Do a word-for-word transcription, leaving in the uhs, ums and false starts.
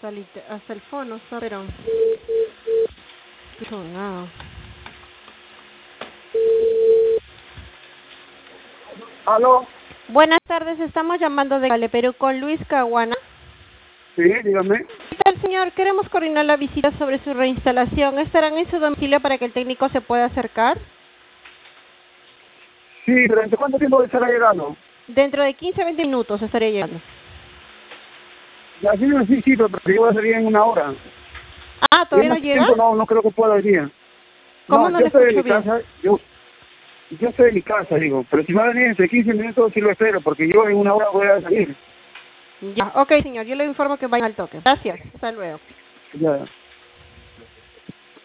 hasta el, hasta el fono, pero no escucho nada. ¿Aló? Buenas tardes, estamos llamando de Cale, Perú con Luis Caguana. Sí, dígame. ¿Qué tal, señor? Queremos coordinar la visita sobre su reinstalación. ¿Estarán en su domicilio para que el técnico se pueda acercar? Sí, ¿durante cuánto tiempo estará llegando? Dentro de quince a veinte minutos estaría llegando. Ya, sí, sí, sí, pero yo voy a salir en una hora. Ah, ¿todavía no más llega? tiempo no, no creo que pueda venir. ¿Cómo No, no yo le estoy en escucho mi bien? casa, yo, yo estoy en mi casa, digo, pero si va a venir entre quince minutos sí lo espero, porque yo en una hora voy a salir. Ya, ok, señor, yo le informo que vaya al toque. Gracias, hasta luego. Ya.